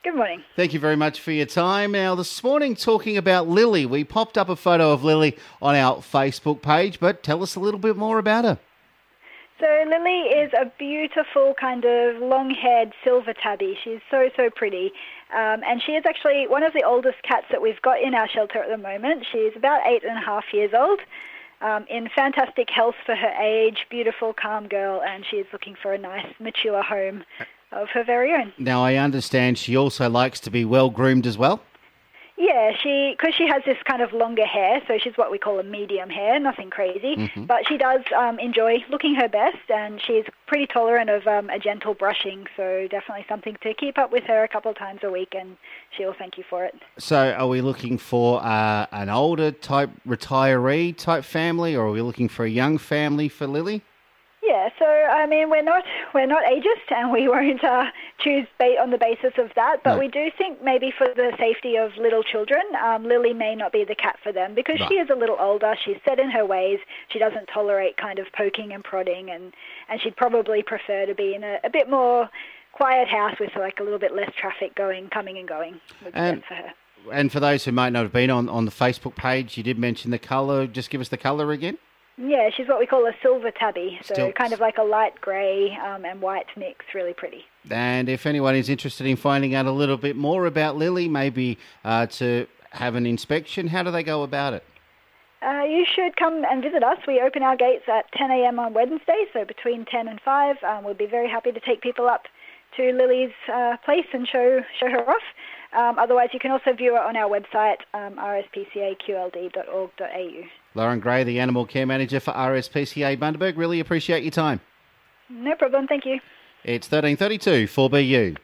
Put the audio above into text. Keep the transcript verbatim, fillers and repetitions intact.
Good morning. Thank you very much for your time. Now, this morning, talking about Lily, we popped up a photo of Lily on our Facebook page, but tell us a little bit more about her. So Lily is a beautiful kind of long-haired silver tabby. She's so, so pretty. Um, and she is actually one of the oldest cats that we've got in our shelter at the moment. She's about eight and a half years old, um, in fantastic health for her age, beautiful, calm girl, and she is looking for a nice, mature home of her very own. Now, I understand she also likes to be well-groomed as well? Yeah, she because she has this kind of longer hair, so she's what we call a medium hair, nothing crazy. Mm-hmm. But she does um, enjoy looking her best, and she's pretty tolerant of um, a gentle brushing, so definitely something to keep up with her a couple of times a week, and she'll thank you for it. So are we looking for uh, an older type retiree type family, or are we looking for a young family for Lily? Yeah, so I mean, we're not we're not ageist, and we won't uh, choose ba- on the basis of that. But no. We do think maybe for the safety of little children, um, Lily may not be the cat for them because right. she is a little older. She's set in her ways. She doesn't tolerate kind of poking and prodding, and, and she'd probably prefer to be in a, a bit more quiet house with like a little bit less traffic going, coming and going. Would be best for her. And for those who might not have been on, on the Facebook page, you did mention the colour. Just give us the colour again. Yeah, she's what we call a silver tabby, so Still, kind of like a light grey um, and white mix, really pretty. And if anyone is interested in finding out a little bit more about Lily, maybe uh, to have an inspection, how do they go about it? Uh, you should come and visit us. We open our gates at ten a.m. on Wednesday, so between ten and five. Um, we'll be very happy to take people up to Lily's uh, place and show show her off. Um, otherwise, you can also view it on our website, um, r s p c a q l d dot org dot a u. Lauren Gray, the Animal Care Manager for R S P C A Bundaberg. Really appreciate your time. No problem. Thank you. It's thirteen thirty-two for B U.